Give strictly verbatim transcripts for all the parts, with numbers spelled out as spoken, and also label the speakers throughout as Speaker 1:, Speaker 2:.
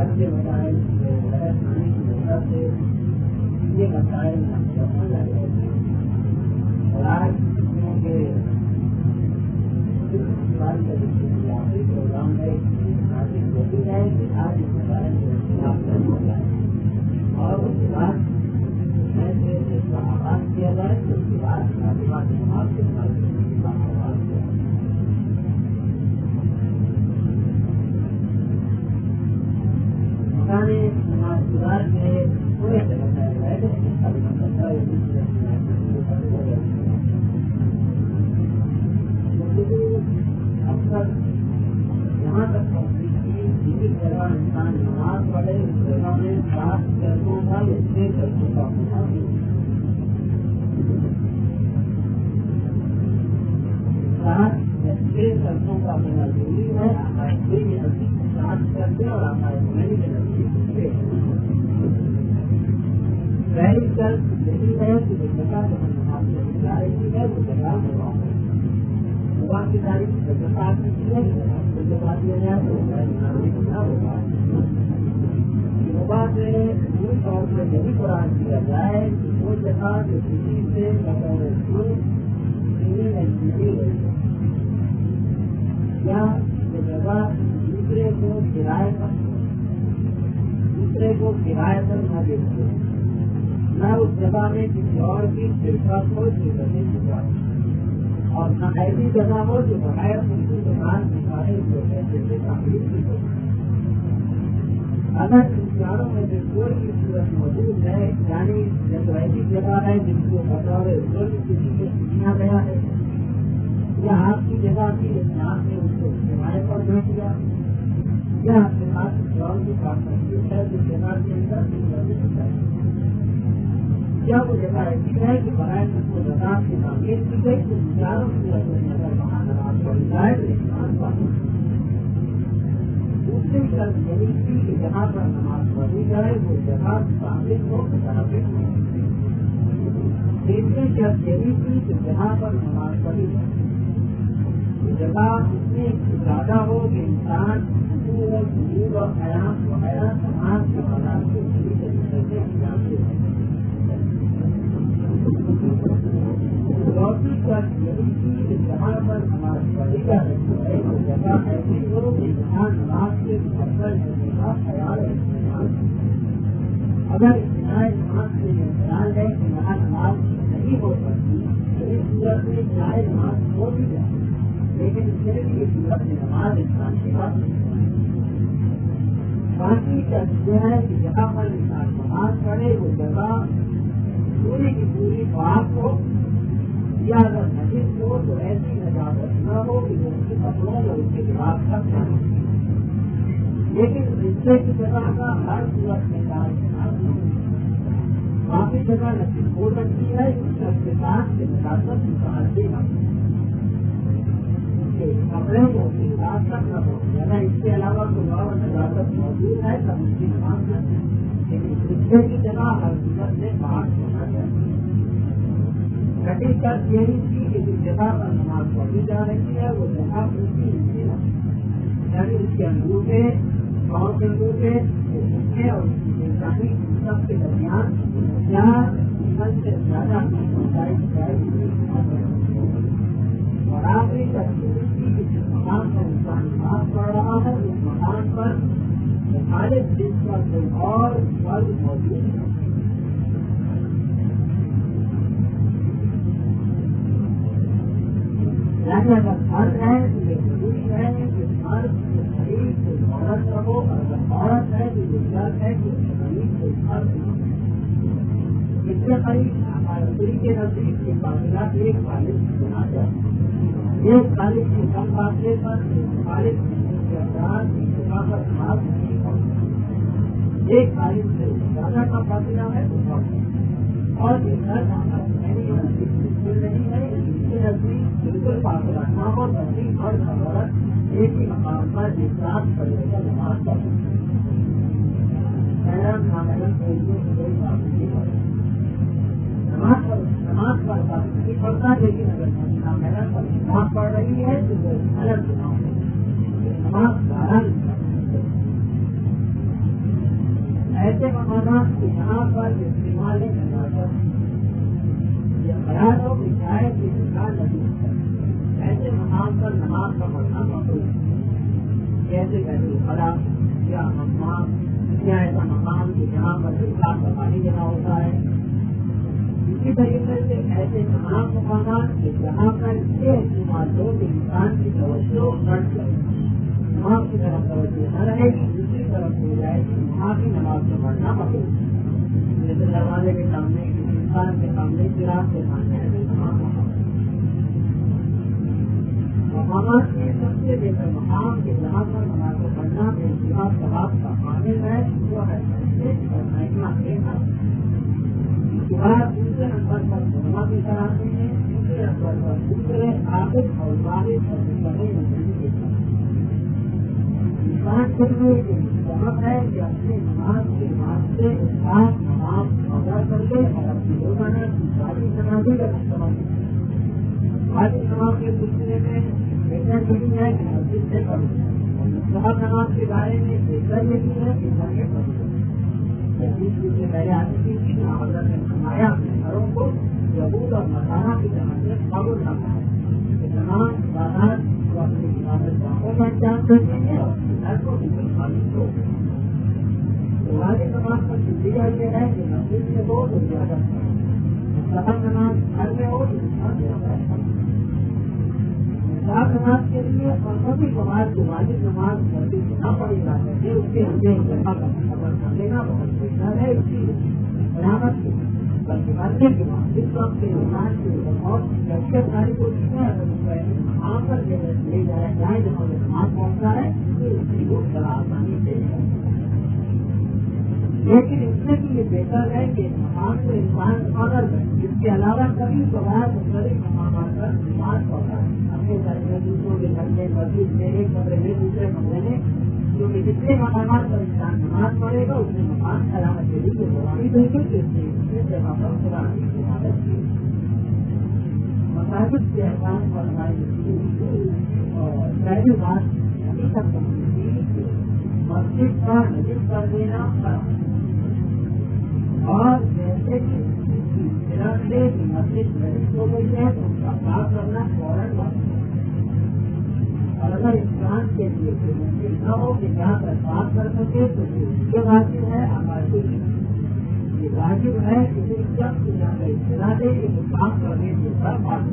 Speaker 1: گھر کے مسائل سے کھانے کی وجہ سے یہ مسائل لگ رہے تھے اور آج کے آخری پروگرام ہے آخری کوشش ہے کہ آج اس مسائل کو ختم ہو جائے اور اس کے بعد میں اس کا آغاز کیا جائے تو اس کے بعد ناظرات جماعت کے ساتھ کا آغاز کیا مکانے نماز گزار کے پورے طرح اکثر یہاں تک پہنچی کہ جس جگہ انسان نماز پڑھے اس جگہ میں سات چرچوں کا یا چھ چرچوں کا ہونا سات یا چھ چرچوں کا ہونا ضروری ہے آخری کے نزدیک سات چرچے اور آخری کے نزدیک پہلی چرچ یہی ہے کہ جو جگہ جو ہم نماز پڑھنے جا رہی ہے وہ جگہ ہوا ہے کی تاریخ جگہ دیا جائے تو بات پوری طور سے یہی قرآن کیا جائے کہ وہ جگہ جو کسی سے بطور یا وہ جگہ دوسرے کو کرائے پر دوسرے کو کرائے پر نہ دیتے نہ اس جگہ میں کسی اور کی شرکت کو شرکتیں چکا اور نہ ایسی جگہ ہو جو بغیر ان کی دکان دکھانے جو پیسے سے تعمیر کی ہو اگر ان چاروں میں سے کوئی بھی صورت موجود ہے یعنی جب ایسی جگہ ہے جن کو بطور کوئی کسی کو سیکھنا گیا ہے یا آپ کی جگہ کی جس آپ نے اس کو کرائے پر دے دیا یا آپ کے پاس کسی اور کی پارٹنرشپ ہے جس جگہ کے اندر کیا وہ جگہ ایسی ہے کہ بغیر اس کو زکات کی تعمیر کی گئی تو چاروں صورت میں اگر وہاں نماز پڑھی جائے تو انسان پڑھ دوسری شرط یہی تھی کہ جہاں پر نماز پڑھی جائے وہ جگہ تعمیر کو متعلق ہو تیسری شرط یہی تھی کہ جہاں پر نماز پڑھی جائے جگہ اتنی زیادہ ہو کہ انسان حضور اور حضور اور حیات وغیرہ سماج کے حالات کو صحیح طریقے سے جانتے ہیں چوتھی شرط یہی تھی کہ جہاں پر نماز پڑھی جا رہی ہے وہ جگہ ایسی ہو کہ جہاں نماز کے مقبل ہونے کا خیال ہے اگر اتنا نماز سے یہ خیال ہے کہ یہاں نماز نہیں ہو سکتی تو اس صورت میں چاہے نماز ہو بھی جائے لیکن اس سے بھی اس صورت میں نماز انسان کی بات نہیں باقی شرط یہ ہے کہ جہاں پر انسان نماز پڑھے وہ جگہ پوری کی پوری بات ہو یا اگر نجیب ہو تو ایسی نجازت نہ ہو کہ اس کے کپڑوں یا اس کے دماغ کا خیال لیکن رشتے کی جگہ کا ہر صورت میں کام باقی جگہ نصیب ہو سکتی ہے اس شخص کے ساتھ کہ نجازت متعلقی نہ ہو کپڑے کو رات تک نہ ہو اگر اس کے علاوہ کوئی اور نجازت موجود ہے تب اس کی نماز نہ لیکن رشتے کی جگہ ہر صورت میں بات ہونا چاہیے چھٹی شرط یہی تھی کہ جس جگہ پر نماز پڑھی جا رہی ہے وہ جگہ پوچھی نہیں ہے یعنی اس کے انگوٹھے پاؤں کے انگوٹھے اور اس کی انسانی سب کے درمیان یا سب سے زیادہ اونچائی اور آخری شرط یہی تھی کہ جس مقام پر انسان نماز پڑھ رہا ہے اس مقام پر مخالف جس پر کوئی اور فرض موجود ہے یعنی اگر فرض ہے تو یہ ضروری ہے کہ فرض کے قریب کوئی عورت رہو اور اگر عورت ہے تو یہ شرط ہے کہ اس کے قریب کوئی فرض نہ ہو اس کے قریب ہمارے کے نزدیک کے فاصلہ ایک خالص ہونا چاہیے ایک خالص کے کم فاصلے پر ایک خالص کے افراد کی جگہ پر نماز نہیں پڑھتی ایک خالص سے زیادہ کا فاصلہ ہے تو پڑھتے اور یہ شرط ہمارے نزدیک بالکل نہیں ہے نزدیک بالکل فاصلہ نہ ہو تصدیق اور عورت ایک ہی مقام پر ایک ساتھ پڑھنے کا نماز پڑھ حیران نامحرم کوئی پابندی پڑے نماز پر نماز پر پابندی پڑتا لیکن اگر نامحرم پر نماز پڑھ رہی ہے تو وہ الگ نماز نماز داران ایسے مقامات کے یہاں پر استعمال یہ خیال ہو کہ شاید یہ انسان نہیں ایسے مقام پر نماز کا پڑھنا مقبول کیسے کیسے خلا یا مقام یا ایسا مقام کہ جہاں پر انسان کا پانی جمع ہوتا ہے. اسی طریقے سے ایسے تمام مقامات کے جہاں پر یہ استعمال ہو کہ انسان کی توجہ ہٹ جائے نماز کی طرف توجہ نہ رہے گی دوسری طرف ہو جائے کہ وہاں کی نماز کو پڑھنا مقبول. جیسے دروازے کے سامنے انسان کے سامنے چراغ کے سامنے ایسے تمام مقامات میں سب سے بہتر مقام کے جہاں پر نماز کو پڑھنا بے انتہا ثواب کا حامل ہے وہ ہے اس کے بعد دوسرے نمبر پر علماء بھی کراتے ہیں تیسرے نمبر پر دوسرے عابد اور والد اور مستقل نظری کے ساتھ انسان کرنے کے سبب ہے کہ اپنے نماز کے واسطے انسان نماز ادا کر لے اور اپنی روزانہ کی ساری نمازیں کا استعمال کرے. ساری نماز کے سلسلے میں بہتر یہی ہے کہ مسجد سے پڑھو مستحب نماز کے بارے میں بہتر یہی ہے کہ گھر میں پڑھو. سے پہلے آتی تھی کہ حضرت نے فرمایا اپنے گھروں کو یہود اور نصارہ کی طرح سے قبول نہ کریں کہ تمام عبادات کو اپنی عبادت گاہوں میں انجام دیتے ہیں اور گھر کو بھی خالی ہو. واجب نماز کا نتیجہ یہ ہے کہ مسجد میں ہو تو زیادہ مستحب نماز گھر میں ہو تو زیادہ مستحب نماز کے لیے اور سبھی نماز کو واجب نماز مسجد سے نہ پڑھی جا سکے اس کے ہمیں جگہ کا خبر کر لینا بہت بہتر ہے. اس کی برامت کی بلکہ مرنے کے بعد جس وقت کے انسان کی بہت شخصیت ساری کوشش ہے اگر وہاں پر لے جایا جائے جہاں وہ نماز پہنچتا ہے تو اس کی بہت بڑا آسانی سے لیکن اس سے بھی یہ بہتر ہے کہ مقام کو انسان اگر اس کے علاوہ کبھی بغیر مختلف مقامات پر نماز پڑھتا ہے اپنے گھر میں دوسروں کے گھر میں مسجد میں ایک کمرے میں دوسرے کمرے میں کیونکہ جتنے مقامات پر انسان نماز پڑھے گا اس میں مقام سلامت کے لیے بڑھائی دے گی کہ اس نے دوسرے جگہ پر خدا کی عبادت کی. مساجد کے احکام پر ہماری اور پہلی بات ابھی تک سمجھتی مسجد کا نجم کر دینا خراب اور جیسے کہ مسجد نجم ہو گئی ہے تو اس کا صاف کرنا فوراً بند اور اگر انسان کے لیے ممکن نہ ہو کہ جہاں پر صاف کر سکے تو یہ واجب ہے آبادی یہ واجب ہے کسی شخص جہاں کا اطلاع دے کہ وہ صاف کرنے کے اوپر بات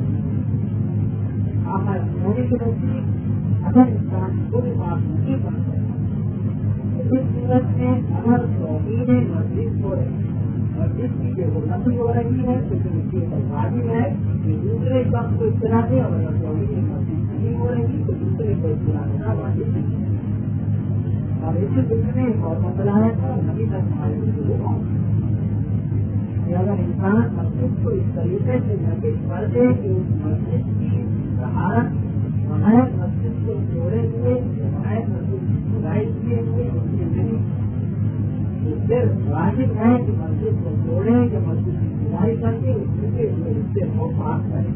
Speaker 1: آباد ہونے کے نزدیک اگر انسان کو بھی صاف نہیں کر سکتا اس صورت میں اگر توہین مسجد ہو رہی مسجد کی جو غلطی ہو رہی ہے تو پھر اس کے اوپر واجب ہے کہ دوسرے شخص کو اطلاع دے اور اگر توہین مسجد نہیں ہو رہی تو دوسرے کو اطلاع دینا واجب نہیں اور اسی دن میں ایک اور مسئلہ ہے تو نبی تک اگر انسان مسجد کو اس طریقے سے نقش کر دے کہ اس مسجد کی طہارت بغیر مسجد کو جوڑے ہوئے بغیر مسجد کی کھدائی کیے ہوئے اس کے نہیں پھر واجب ہے کہ مسجد کو جوڑے یا مسجد کی کھدائی کر کے اس کے رشتے کو پاس کریں.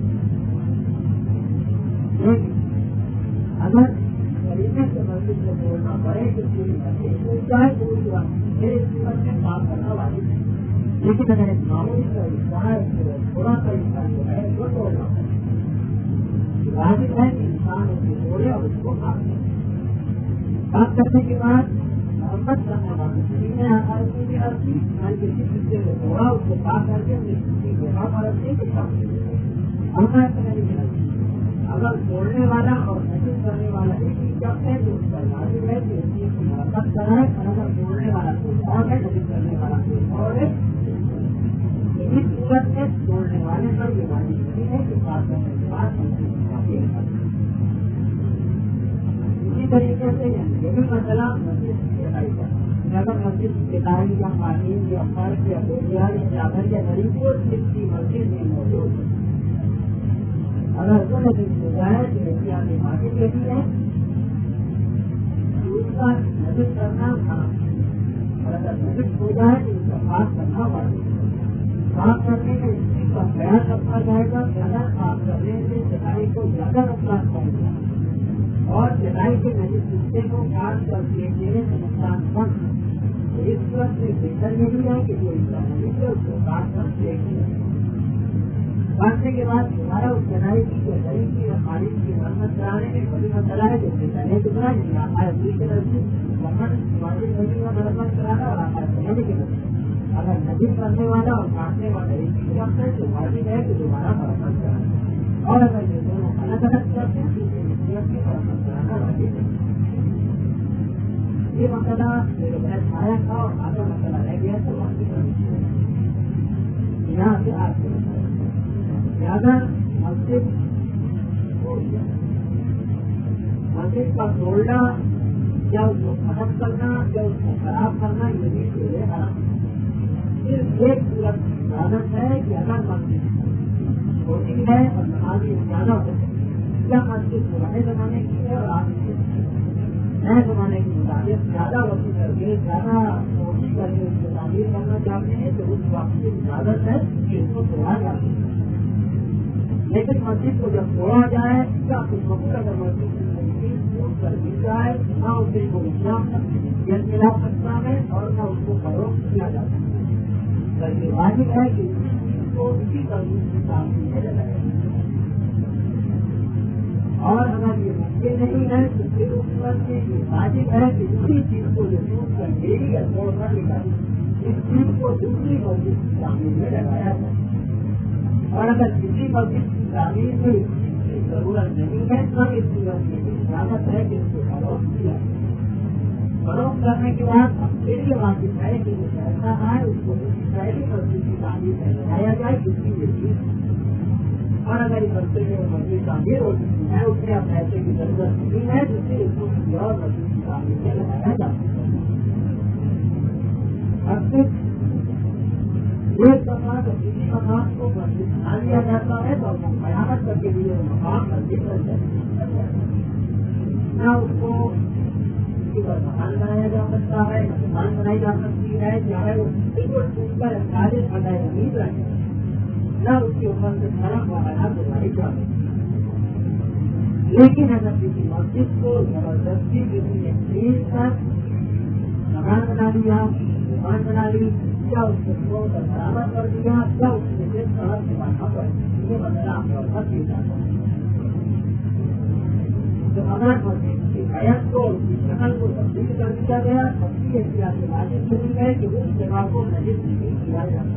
Speaker 1: اگر طریقے سے مسجد کو جوڑنا پڑے تو پوری مسجد ٹوٹ جائے تو اس وقت میرے قیمت میں پاس کرنا واجب ہے. لیکن اگر ایک معمولی کا حصہ ہے تھوڑا سا حصہ جو ہے وہ توڑنا واجب ہے کہ انسان اس کو جوڑے اور اس کو پاس کرے. پاس کرنے کے بعد محبت کرنے والی آدمی کی عرضی ہر کسی حصے میں توڑا اس کو پاس کر کے اپنی کسی جگہ پر رکھنے کے ساتھ ہمارا کرنے اگر توڑنے والا اور نشر کرنے والا ایک ہی شخص ہے تو اس پر واجب ہے کہ اس چیز کی محبت کرائے اور اگر توڑنے والا کوئی اور ہے نشر کرنے والا کوئی اور ہے اس صورت میں توڑنے والے پر یہ واجب نہیں ہے کہ پاس کرنے کے بعد اسی طریقے سے یہ بھی مسئلہ مسجد کی صفائی کا اگر مسجد کی کتابی یا قانون یا فرق یا بوجھا یا چادر یا غریب کو جس کی مسجد میں موجود ہے اگر وہ نظر ہو جائے تو احتیاط مارکیٹ کے بھی ہے اس کا نظر کرنا خراب اور اگر نظر ہو جائے تو اس کا پاس کرنا واجب صاف کرنے میں اس چیز کا خیال رکھا جائے گا زیادہ صاف کرنے سے صفائی کو زیادہ نقصان پہنچے گا اور صفائی کے نظر حصے کو کاٹ کر دینے سے نقصان کم اس ضرورت سے بہتر یہی ہے کہ جو انسان نہیں ہے اس کو کاٹ کر دیکھ لیں. کاٹنے کے بعد ہمارا اس جنائی کی یا شریر کی یا خارج کی مرمت کرانے میں کوئی مسئلہ ہے جیسے پہلے ٹکڑا جیسے آخر دوسری کے طرف سے مرمت واضح نہیں کا مرمت کرانا اور آخر پہلے کے طرف سے اگر نظر کرنے والا اور کاٹنے والا ایک ہی وقت ہے تو واضح ہے کہ دوبارہ مرمت کرانا اور اگر یہ دونوں الگ الگ کرتے ہیں تو اسے کی مرمت کرانا واضح ہے. یہ مسئلہ میرے بہت چھایا تھا اور آگے مسئلہ رہ گیا تو واقعی یہاں سے آج کے زیادہ مسجد مسجد کا توڑنا یا اس کو ختم کرنا یا اس کو خراب کرنا یہ بھی میرے حرام. صرف ایک صورت عادت ہے کہ اگر مسجد چھوٹی ہے اور نمازی زیادہ ہو یا مسجد پرانے زمانے کی ہے اور آپ نئے زمانے کے مطابق زیادہ وقت کر کے زیادہ کوشش کر کے اس کو تعمیر کرنا چاہتے ہیں تو اس وقت کی اجازت ہے کہ اس کو توڑا جا سکے. لیکن مسجد کو جب توڑا جائے یا کچھ وقت اگر مسجد کی توڑ کر مل جائے نہ اسے کو انتظام ملا سکتا ہے اور نہ اس کو فروغ کیا جا سکتا ہے. بلکہ واجب ہے کہ اس کو اسی قانون کی تعمیر میں لگایا جائے اور اگر یہ ممکن نہیں ہے تو پھر اس پر سے یہ واجب ہے کہ اسی چیز کو جو ٹوٹ کر میری یا توڑ کر نکالی اس چیز کو دوسری مسجد کی تعمیر میں لگایا جائے. اور اگر کسی مسجد کی تعمیر میں اس چیز کی ضرورت نہیں ہے تو اس صورت میں اجازت ہے کہ اس کو فروخت کیا جائے. فروخت کرنے کے بعد اب پھر یہ واجب ہے کہ جو پیسہ ہے اس کو پہلی مسجد کی تعمیر میں لگایا جائے جس کی یہ چیز. اور اگر اس رستے میں مسجد تعمیر ہو چکی ہے اس میں اب پیسے کی ضرورت نہیں ہے جس سے اس کو کسی اور مسجد کی تعمیر میں لگایا جا سکتا ہے. اب صرف ایک دفعہ جب کسی مقام کو مسجد بنا لیا جاتا ہے تو وہ قیامت کر کے لیے مقام مسجد بن جاتا ہے. نہ اس کو کسی پر مکان بنایا جا سکتا ہے نہ دکان بنائی جا سکتی ہے چاہے وہ بالکل ٹوٹ کر چالیس بنائے زمین رہے نہ اس کے اوپر سے سڑک وغیرہ بنائی جا سکتی. لیکن اگر کسی مسجد کو زبردستی کسی نے خرید کر مکان بنا لیا دکان بنا لی یا اس کو چھوڑ کر برابر کر دیا یا اس کے لیے سڑک بنانا پڑے یہ مسئلہ آپ طور پر دی جاتا ہے. تو اگر مسجد کی حیت کو اس کی شکل کو تبدیل کر دیا گیا تب بھی احتیاط سے واجب چلی گئے کہ اس جگہ کو نجس نہیں کیا جاتا.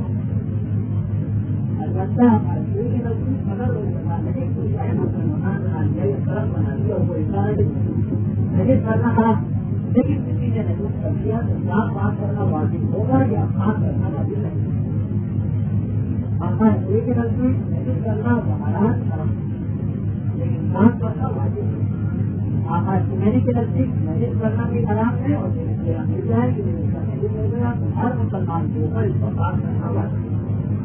Speaker 1: البتہ پوری نزدیک اگر وہ جگہ نہیں کوئی مکان بنا لیا یا سڑک بنا لیا اور کوئی نجس کرنا پڑا لیکن کسی نے نجس کر دیا تو صاف بات کرنا واجب ہوگا یا خاص کرنا واجب نہیں. آسان پوری کے نزدیک نجس کرنا بہارات کرم لیکن صاف کرنا واجب نہیں. آسان سمینی کے نزدیک نجس کرنا بھی حرام ہے اور مل جائے کہ نجس کرنے بھی مل گیا تو ہر مسلمان کے اوپر اس کو خاص کرنا واجب ہے.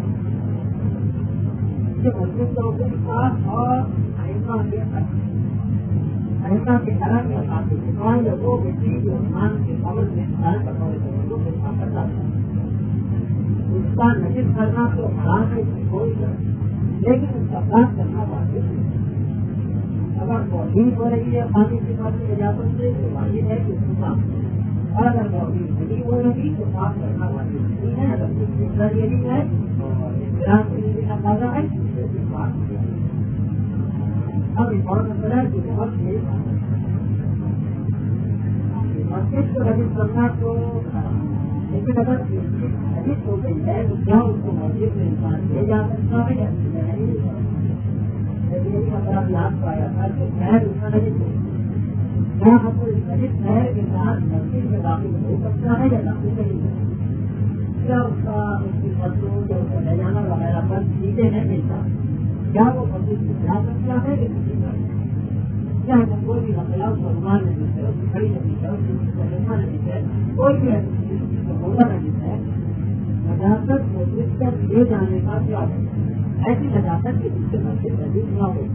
Speaker 1: مسجد کا حکم خاص اور ایسا کے ایسا کے طرح کے ساتھ دکان یا وہ ویکتی جو ایمان کے قبل میں خیال کرتا ہے اس کا نجس کرنا تو حرام ہے کوئی لیکن اس کا خاص کرنا واجب ہے. اگر توحید ہو رہی ہے پانی کی بات کی اجازت سے تو واجب ہے کہ اس کو صاف کرے اور اگر توحید نہیں ہو رہی تو صاف کرنا واجب نہیں ہے. اگر کچھ دوسرا یہ نہیں ہے تو تازہ ہے اب ایک اور مسئلہ ہے جو بہت مسجد کو نجس کرنا تو لیکن اگر نجس ہو گئی ہے تو کیا اس کو مسجد میں انسان لے جا سکتا ہے یا نہیں. لیکن یہی مسئلہ بھی آپ کو آیا تھا کہ شہر اس کا نجس ہو کیا ہم کو اس نجس شہر کے ساتھ مسجد میں داخل ہو سکتا ہے یا داخل نہیں ہو سکتا. کیا اس کا اس کی فصلوں یا اس کا لے جانا وغیرہ پر چیزیں ہیں ملتا کیا وہ مسجد سے جا سکتا ہے کہ نہیں کر کیا کوئی بھی مسئلہ اس کو رومان نہیں ہے اس کی کھڑی نہیں ہے اس کو لکھنا نہیں ہے کوئی بھی ایسی چیز کو بولا نہیں ہے. نجاست مسجد تک لے جانے کا کیا ہے ایسی نجاست کے جس سے مسجد نزدیک نہ ہو.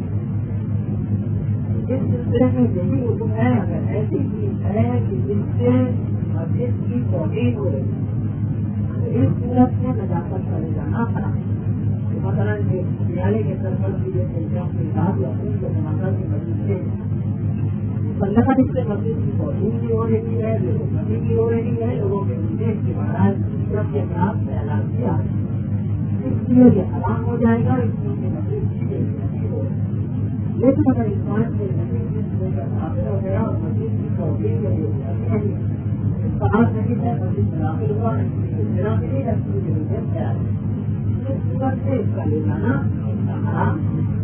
Speaker 1: اس سلسلے میں یہی حکم ہے اگر ایسی چیز ہے کہ جس سے مسجد کی توہین ہو رہی ہے اس صورت میں نجاست کا لے جانا خراب ہے. مثلاً ریالے کے سرکل کی جیسے کے ساتھ یا پھر جو ماتا کی مسجد سے سنگھن اس سے مسجد کی توہین بھی ہو رہی ہے لوگوں کی بھی ہو رہی ہے لوگوں کے کے ودیش کے مہاراج جب کے خلاف اعلان کیا اس لیے یہ حرام ہو جائے گا، اس لیے نہیں ہو، لیکن اگر انسان سے داخل ہو گیا اور مسجد کی توفیق کے لیے بات نہیں ہے، مسجد داخل ہوا میرا بھی نہیں رکھتی ضرورت کیا ہے، اس وقت سے اس کا لے جانا حرام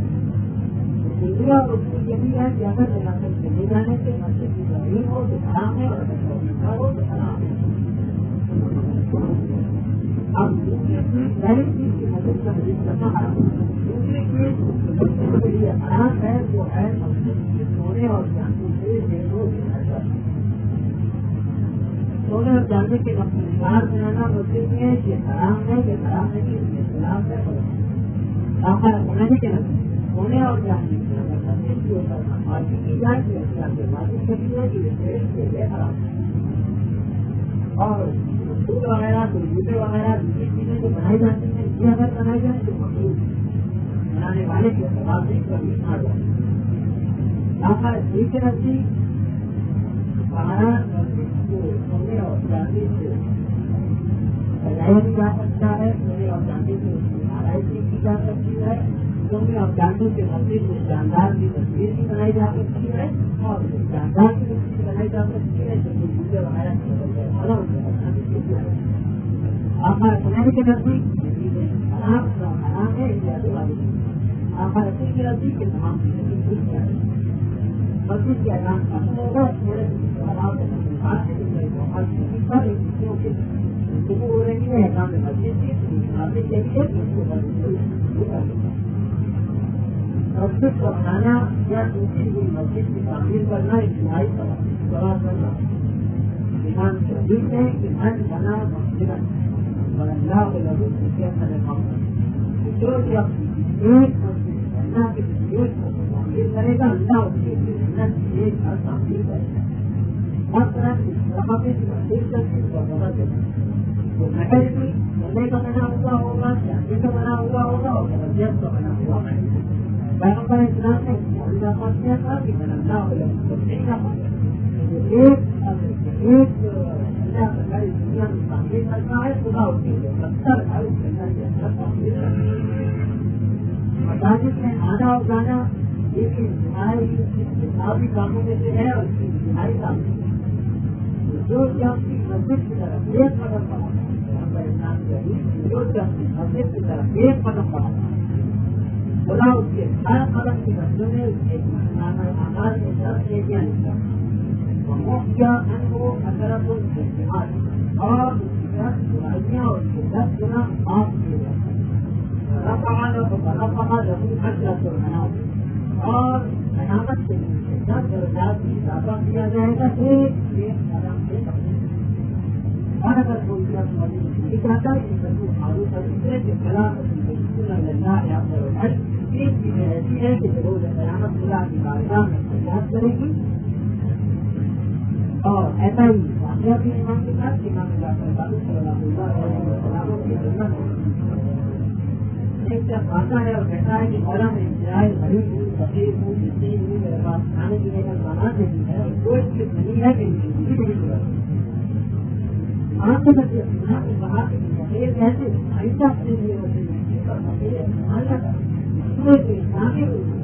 Speaker 1: دنیا اس کی یہی ہے کہ اگر علاقے سے لے جانے سے مسجد کی زمین ہو تو حرام ہے اور اگر ہو تو حرام ہے۔ اب دوسری چیز پہلی چیز کی مسجد کا مزید کرنا حرام ہے، دوسری چیز کے لیے حرام ہے وہ ہے مسجد کی سونے اور چاندی سے دیکھو سونے اور چاندی کے مقدار بنانا مسجد میں یہ حرام ہے، یہ حرام ہے کہ اس کے خلاف ہے ہونے کے نظر سونے اور چاندی کی مارکی کی جائے تو مارکیٹ کرتی ہے کہ حرام ہے، اور دودھ وغیرہ جوتے وغیرہ دوسری چیزیں جو بنائی جاتی ہیں یہ اگر بنائی جائے تو مقبول بنانے والے کے سوال نہیں کبھی آ جائے ٹھیک ہے نزدیک ہمارا مسجد کو سونے اور چاندی سے سجایا بھی جا سکتا ہے، سونے اور چاندی سے اس کی آرائشی کی جا سکتی ہے، سونے اور چاندی کے مسجد میں شاندار کی تصویر بھی بنائی جا سکتی ہے اور شاندار کی تصویر بنائی جا سکتی ہے جو جوتے وغیرہ آخر سنانے کے نزدیک حرام حرام ہے آخر رسول کے نزدیک کے تمام مسجد کے اعلان ختم ہوگا تھوڑے ہو رہی ہے احکام مسجد کی مسجد کو بنانا یا دوسری کوئی مسجد کی تعمیر کرنا انتہائی سوال کرنا ایمان شدید ہے کہ من بنا مسجد اللہ کے لگو کے اندر جو شخص ایک مسجد اللہ کے ایک تعمیر کرے گا اللہ اس کے لیے ایک گھر تعمیر کرے گا ہر طرح کی مسجد کرتی وہ محل بھی بندے کا بنا ہوا ہوگا چاندی کا بنا ہوا ہوگا اور مسجد کا بنا ہوا ہے پیغمبر اسلام نے اللہ پہنچا تھا کہ من اللہ کے لگو ایک ایک ایک اللہ کا گھر دنیا میں تعمیر کرنا ہے خدا اس کے لیے ستر گھر اس کے اندر کے اندر تعمیر کرنا ہے مساجد میں آنا اور جانا یہ بھی انتہائی کتابی کاموں میں سے ہے اور اس کی انتہائی کاموں میں جو شخص کی مسجد کی طرف ایک قدم بڑھا پیغمبر اسلام کے جو شخص کی مسجد کی طرف ایک قدم بڑھا خدا اس کے ہر قدم کی بچوں میں اس کے آکار کے طرف لے کے آنے کیا ان کو حضرت الجہاد اور اس کی دس برائیاں اور اس کے دس گنا معاف کیے جاتے ہیں اور قیامت کے لیے دس درجات کی اضافہ کیا جائے گا ایک ایک قدم سے اور اگر کوئی شخص مزید نہیں چاہتا ہے کہ معروف ہے کہ خلاف تین چیزیں ایسی ہیں کہ روز قیامت اللہ کی بارگاہ میں فریاد کرے گی اور ایسا ہی واقعہ بھی امام کے ساتھ امام صلی اللہ علیہ وسلم کی خدمت ایک جب آتا ہے اور کہتا ہے کہ مولا میں جائے غریب ہوں فقیر ہوں مسکین ہوں میرے پاس کھانے پینے کا سامان نہیں ہے اور کوئی چیز نہیں ہے کہ زندگی نہیں گزر آپ سے بچے اپنا کو کہا کہ فقیر کہتے ایسا اپنے لیے ہوتے ہیں فقیر استعمال نہ کریں اس میں تو اسلامی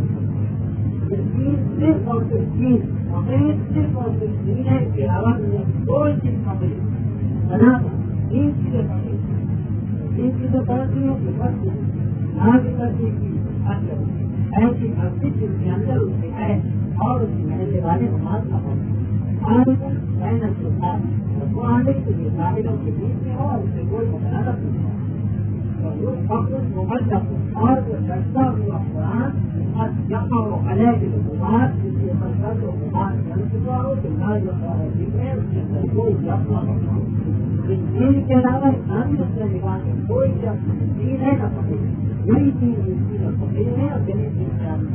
Speaker 1: صرف اور صرف چیز فقیر صرف اور صرف دین ہے اس کے علاوہ کوئی چیز فقیر بنا تین چیزیں فقیر تین چیزیں پڑھتی ہیں کہ وقت آگے کرنے کی ایسی مسجد جس کے اندر اس کے ہے اور اس کے رہنے والے نماز کا ہو آنے محنت کے ساتھ وہ آنے کے لیے طالبوں کے بیچ میں ہو اور اس سے کوئی مخالفت نہیں ہو اور جو لڑتا ہوا قرآن اور جمع و علیہ کے بات جس کے مرکز و بات چل چکا ہو تو نہ جو ہے اس کے اندر کوئی جمع ہو دین کے علاوہ اسلامی مسئلہ نگاہ میں کوئی شخص دین ہے نہ پکڑے یہی چیز اس کی پکڑے ہے اور یہی چیز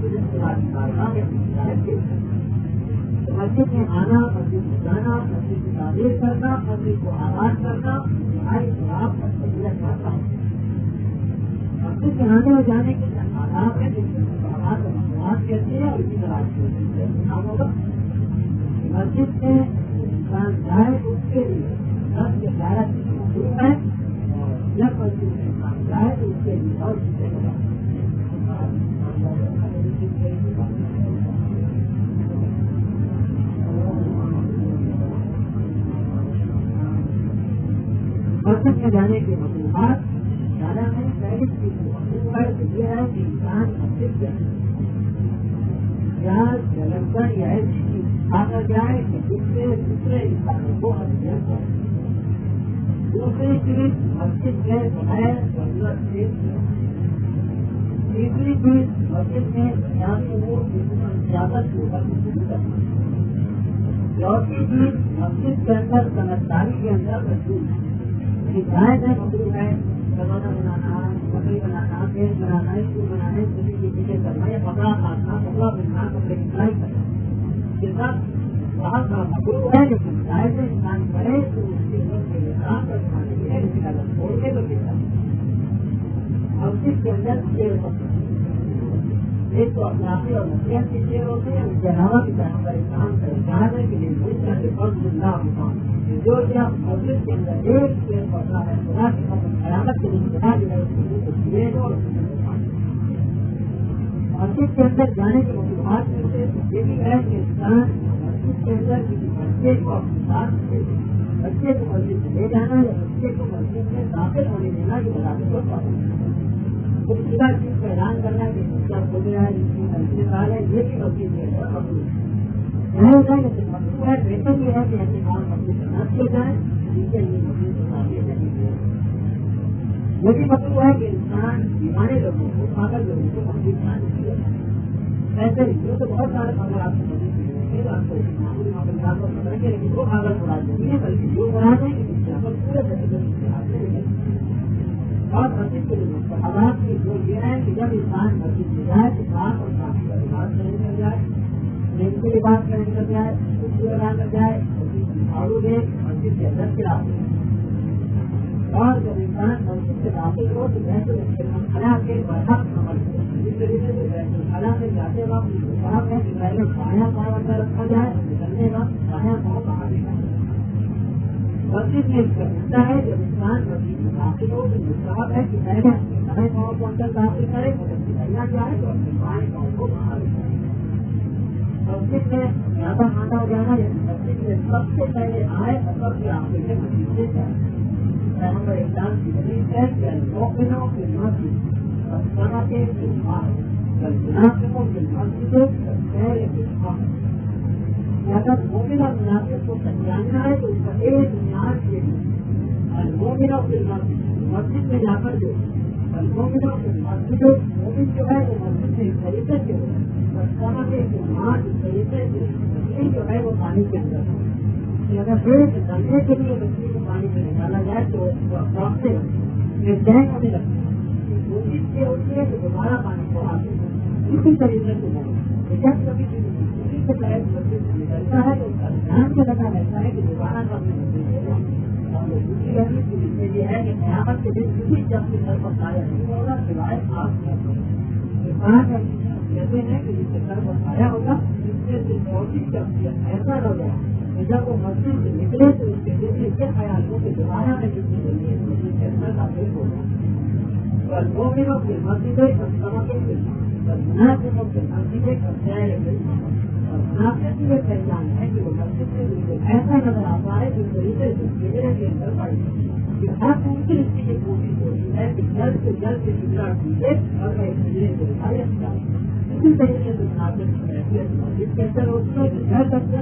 Speaker 1: مسجد میں آنا مسجد میں جانا مسجد کی تعمیر کرنا مسجد کو آباد کرنا ہماری خلاف مسئلہ کرتا ہے مسجد کے آنے اور جانے کے آداب ہے جس میں مقامات کہتے ہیں اور اسی طرح نام ہوگا مسجد میں انسان جائے اس کے لیے زیارت مخلوق ہے اور جب مسجد میں انسان جائے تو اس کے لیے اور چیزیں بنا مسجد میں جانے کے مصروفات زیادہ میں پہلی چیز مصروف یہ ہے کہ انسان مسجد کے یا جلندر یا ایسی چیز آ کر جائے کہ دوسرے دوسرے انسانوں کو اذیت کرے. دوسری چیز مسجد میں بغیر ضرورت سے تیسری چیز مسجد میں بنیادی امور کی زیادت کے اوپر شروع کرنا. چوتھی چیز مسجد کے اندر سمجھداری کے اندر مشہور ہے. جائز ہے مشہور ہے کمانا بنانا بکری بنانا پیٹ بنانا اسکول بنانے کسی کی چیزیں کرنا یا کپڑا کاٹنا کپڑا بننا کپڑے کی سلائی کرنا یہ سب بہت بڑا مشہور ہے. لیکن جائز ہے انسان کرے تو اس کے لیے کام کر کھانے کے لیے کسی کا چھوڑ کے تو کس طرح مسجد کے اندر شیر ہوتے ہیں. ایک تو اخلاقی اور نصیحت کے شیر ہوتے ہیں اس کے علاوہ کی طرح پر انسان کا اجازت کے لیے کوئی طرح کے فرض زندہ ہوتا جو جب مسجد کے اندر ایک شیر پڑتا ہے خدا کی قیامت کے لیے بنا دیا مسجد کے اندر جانے کے مصروفات میں سے یہ بھی ہے کہ انسان مسجد کے اندر کسی بچے کو اپنے ساتھ بچے کو مسجد میں لے جانا یا بچے کو مسجد میں داخل ہونے دینا یہ بتانے کو پڑتا ہے. کچھ سیدھا چیز کا اعلان کرنا کہ بچہ کھول رہا ہے جس کی مسجد آ ہے یہ بھی مسجد کے اندر مقبول ہے. ہوتا ہے لیکن مقصود ہے بہتر یہ ہے کہ ایسے کام مسجد میں نہ کیے جائیں جس کے لیے مسجد کو تعبیر نہیں کیا. لیکن مطلب ہے کہ انسان بیمارے لوگوں کو پاگل لوگوں کو مسجد نہ کیا ایسے ہی تو بہت سارے پاگل آپ کو مسجد آپ کو معمولی معاملات کو پکڑیں گے لیکن وہ پاگل بڑھا دیں گے بلکہ جو بڑھا دیں گے جس سے ہم پورے طریقے سے اور مسجد کے لیے مستحبات کی جو یہ ہے کہ جب انسان مسجد میں جائے تو صاف اور صافی کا لباس پہن کر جائے نیک کے لباس پہن کر جائے خوشی لگا کر جائے جھاڑو دے مسجد کے اندر چلا دے. اور جب انسان مسجد سے داخل ہو تو بیت الخلا کے برحق عمل کرے. اس طریقے سے بیت الخلا میں جاتے وقت صاف ہے کہ پہلے بایاں پاؤں اندر رکھا جائے اور نکلنے وقت بایاں پاؤں باہر نکالا جائے. مسجد میں اس کا حصہ ہے جب انسان مسجد میں داخل ہو تو صاف ہے کہ پہلے بائیں پاؤں کو اندر داخل کرے اور جب نکلنا چاہے تو اپنے بائیں پاؤں کو باہر نکالے. مسجد میں زیادہ مانا ہو جانا یا مسجد میں سب سے پہلے آئے اور سب سے آخر میں مسجد سے جائے. پیغمبر اسلام کی حدیث ہے کہ المؤمنوں کی مسجد اور سنا کے باہر منافقوں کی مسجد پہلے کے باہر. اگر مومن اور منافق کو پہچاننا ہے تو اس کا ایک بنیاد یہ ہے المؤمنوں کی مسجد مسجد میں جا کر جو المؤمنوں کی مسجد مومن جو ہے وہ مسجد سے اس طریقے سے سنا کے جماعت اس طریقے سے جو ہے وہ پانی کے اندر اگر پھر نکالنے کے لیے بچی کو پانی سے نکالا جائے تو سے ڈینگ ہونے لگتا ہے. کوشش یہ ہوتی ہے کہ دوبارہ پانی کو حاصل اسی طریقے سے جب کبھی اسی کے تحت مسجد سے نکلتا ہے تو اس کا دھیان سے لگا رہتا ہے کہ دوبارہ کبھی مسجد اور دوسری حدیث میں یہ ہے کہ قیامت کے دن کسی شخص کے گھر پر سایہ نہیں ہوگا سوائے آپ کا کہتے ہیں کہ جس کے گھر پر سایہ ہوگا اس سے صرف کوشش شخصیت ایسا ہو جائے جب وہ مسجد سے نکلے تو اس کے دل میں یہ خیال ہو کہ دوبارہ میں جس کے ذریعے مسجد کے اندر داخل ہو جائے. اور مومنوں کی مسجدیں سماجوں کے منافقوں کی مسجدیں کبجائے اور منافق کی یہ پہچان ہے کہ وہ مسجد سے بالکل ایسا نظر آتا ہے جس طریقے سے کیمرے کے اندر پڑی کہ ہر ممکن اس کی یہ کوشش ہوتی ہے کہ جلد سے جلد سے ٹکڑا ٹوٹے اور میں اس کیمرے کو دکھایا جائے. اسی طریقے سے منافق کی حیثیت مسجد کے اندر ہوتی ہے کہ گھر تک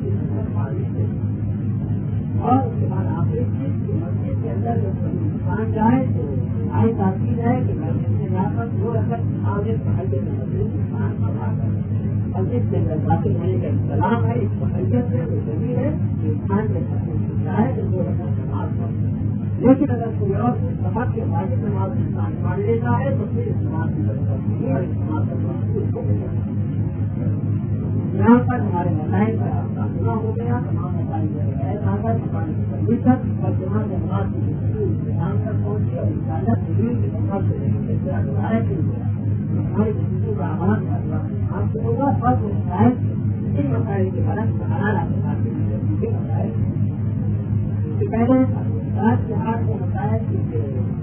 Speaker 1: اور اس کے بعد آخری چیز کی مسجد کے اندر جب کوئی انسان جائے تو آئی تاکید ہے کہ مسجد میں جا کر جو اگر آگے پڑھائی کے مسجد انسان پڑھا کر مسجد کے اندر داخل ہونے کا انتظام ہے اس حیثیت سے جو ضروری ہے کہ انسان کے ساتھ جائے تو وہ اگر نماز پڑھ. لیکن اگر کوئی اور سماج کے واجب نماز انسان پڑھ لیتا ہے تو پھر اس نماز کی ضرورت نہیں اور اس نماز کا محسوس ہو گیا. یہاں پر ہمارے مسائل کا سامنا ہو گیا. تمام مسائل اور جہاں سے نماز کی دھیان تک پہنچی اور اجازت ملی کہ نماز سے ہماری زندگی کا آواز آپ سے ہوگا اور وہ مسائل ان مسائل کے بارے میں مسائل اس سے پہلے رات کے ہاتھ میں ہوتا ہے کہ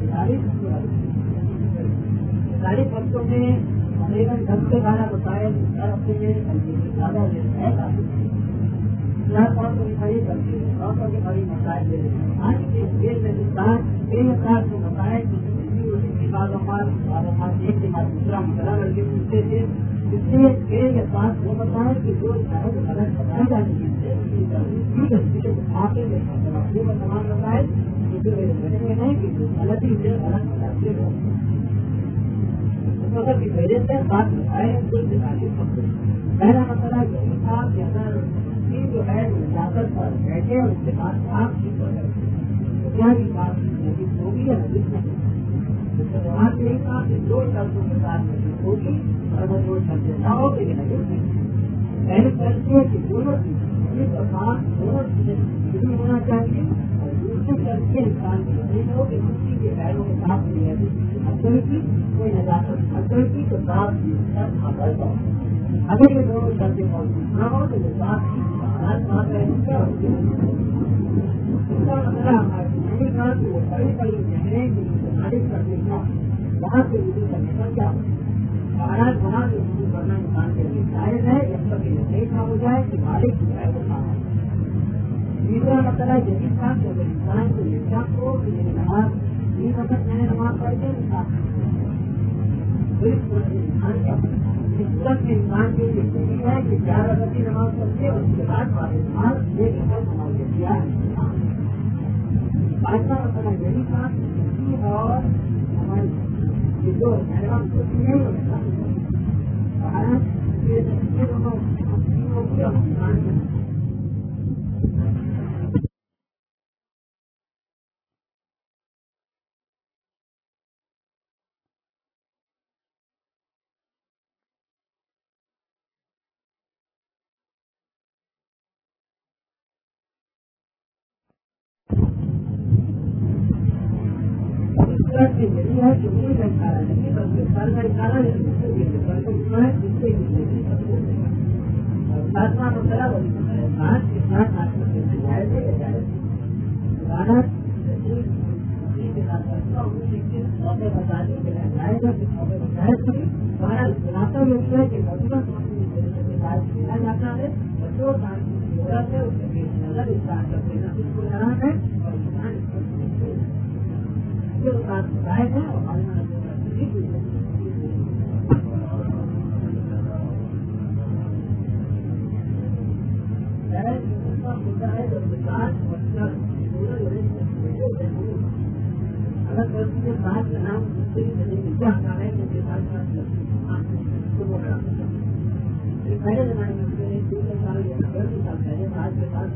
Speaker 1: سارے پرسوں میں تقریباً دس سے بارہ مسائل ہر ہفتے میں زیادہ ہے چار پانچ سو دکھائی کرتی ہے اور سو کے بڑی مسائل دے رہے ہیں آج کے دیر میں بے مثال سے مسائل بعض اوقات بعض اوقات ایک کے بعد دوسرا مسئلہ کر کے پوچھتے تھے اس لیے میرے بات وہ بتائیں کہ جو شاید غلط بتائی جاتی ہے آگے وہ تمام مسائل جو ہیں کہ غلطی سے غلط بتاتے ہیں مطلب کی وجہ سے بات بتائے پہلا مسئلہ یہی تھا کہ اگر جو ہے اجازت پر بیٹھے اور اس کے بعد بات کی کیا بھی بات نہیں ہوگی یا نہیں وہاں سے ایک بات دو شبدوں کے ساتھ نہیں ہوگی اور وہ دو شبد نہ ہو لیکن پہلے کرتے کہ دونوں چیز اور بات دونوں چیزیں نہیں ہونا چاہیے اور دوسرے شبد کے انسان کی نہیں ہو کہ کسی کے پیروں کے ساتھ نہیں ہے اصل کی کوئی نجاست اصل کی تو ساتھ کی اگر اگر یہ دونوں شبد موجود نہ ہو تو وہ ساتھ کی بات بات ہے کیا ہوتی ہے اس کا مسئلہ ہمارے نہیں کہا کہ وہ بڑی بڑی نہریں خارج کرنے کا وہاں سے وضو کرنے کا کیا مہاراج وہاں سے وضو کرنا انسان کے لیے جائز ہے جب تک یہ نہیں کہا ہو جائے کہ مالک جو ہے وہ کہاں ہے تیسرا مسئلہ یہی تھا کہ اگر انسان کو یہ شک ہو کہ میری نماز تین وقت میں نے نماز پڑھ کے انسان صورت میں انسان کے لیے یہی ہے کہ چار وقت کی نماز پڑھتے اور اس کے بعد والی نماز ایک وقت نماز کیا ہے پانچواں مسئلہ یہی تھا اور ہماری جو حیران ہوتی ہے یہی ہے کہ نہیں رہتا ہے بلکہ سر کا اشارہ ساتواں مسئلہ بات کے ساتھ جائز ہے جائز موقع بتانے کے لیے جائز ہے جائز نہیں ہمارا علاقہ یہ ہے کہ مذہب ملا جاتا ہے اور جو ضرورت ہے اس کے پیش نظر انسان کا دینا اس کو جانا ہے اور انسان جائز ہے اور بات کا نام پہلے زمانے میں دوسرے سال پہلے سال کے بعد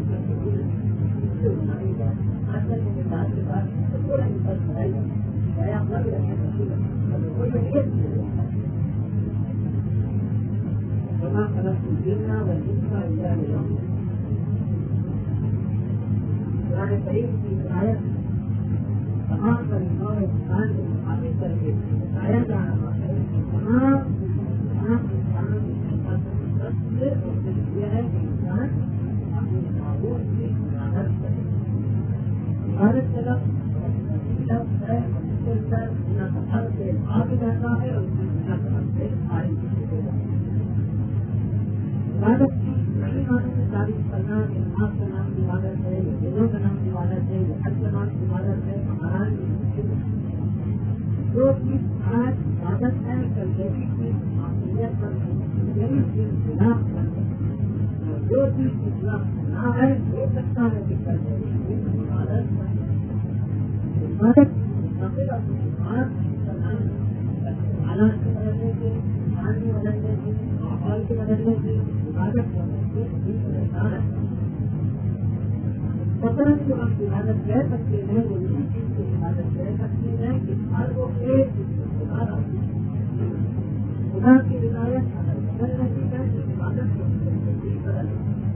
Speaker 1: آج کل کے سال کے بعد پورا انسان بڑھائی گیا جمع کرنا جیتنا و جیتنا قرآن کریم کی ہدایت تمام طریقوں انسان کو مخاطب کر کے بتایا جا رہا ہے تمام تمام انسانوں کی یہ ہے کہ انسان اپنے معبود کی عبادت کرے عبادت کے لفظ ہے اس سے بنا سفر سے آگے جاتا ہے اور اس بنا سفر سے خارج ہو جاتا ہے عبادت کی صحیح معنی سے تعریف کرنا کہ نماز کا نام کی عبادت ہے یا دلوں کا نام کی عبادت ہے یا حج کا نام کی عبادت ہے مہاراج جو چیز آج عبادت ہے کل یہی چیز معصیت پر یہی چیز گناہ پر جو چیز اسلام گناہ ہے ہو سکتا ہے کہ کل یہی چیز عبادت ہے عبادت حالات کے بدلنے سے انسان کے بدلنے سے ماحول کے بدلنے سے عبادت کرنے سے فطرت جو ہم عبادت کہہ سکتے ہیں وہ اسی چیز کی عبادت کہہ سکتے ہیں کہ ہر وہ ایک خدا کی ہدایت بدل رہی ہے جو عبادت کی بدل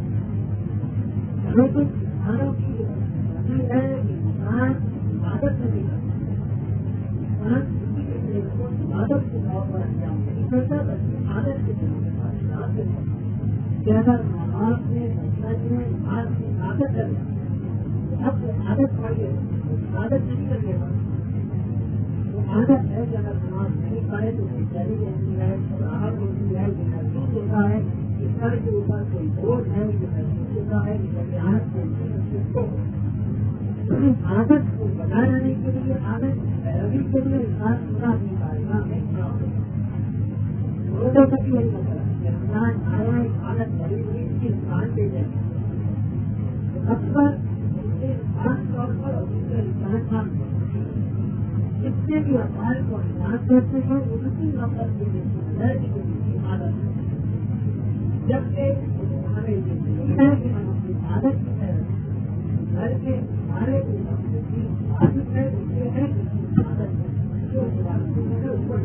Speaker 1: لیکن انسانوں کی یہ ہے کہ انسان عبادت نہیں کرتا انسان کسی کے لیے عبادت کے طور پر انجام نہیں کرتا بلکہ عادت کے طور پر اگر نماز میں مسجد میں نماز کی عادت ہے اب عادت چاہیے عادت نہیں کرنے والا وہ عادت ہے کہ اگر نماز نہیں پڑھے تو چلی رہتی ہے راحت ہوتی ہے یہ محسوس ہوتا ہے کہ سر کے اوپر کوئی بوجھ ہے یہ محسوس ہوتا ہے کہ عادت کو عادت کو بنا لانے کے لیے عادت پیروی کے لیے انسان پورا اپنی کارگاہ میں کھڑا ہوتا ہے روزہ تک یہی مسئلہ ہے کہ رمضان آیا ایک عادت بڑی ہوئی اس کی انسان پہ جائے اکثر خاص طور پر انسان جتنے بھی افعال کو انسان کرتے ہیں ان کی نفرت کی عادت ہے جبکہ ہمیں یہ نہیں ہے کہ ہم اپنی عادت کی طرف گھر کے ہمارے عادت ہے یہ ہے عادت جو اوپر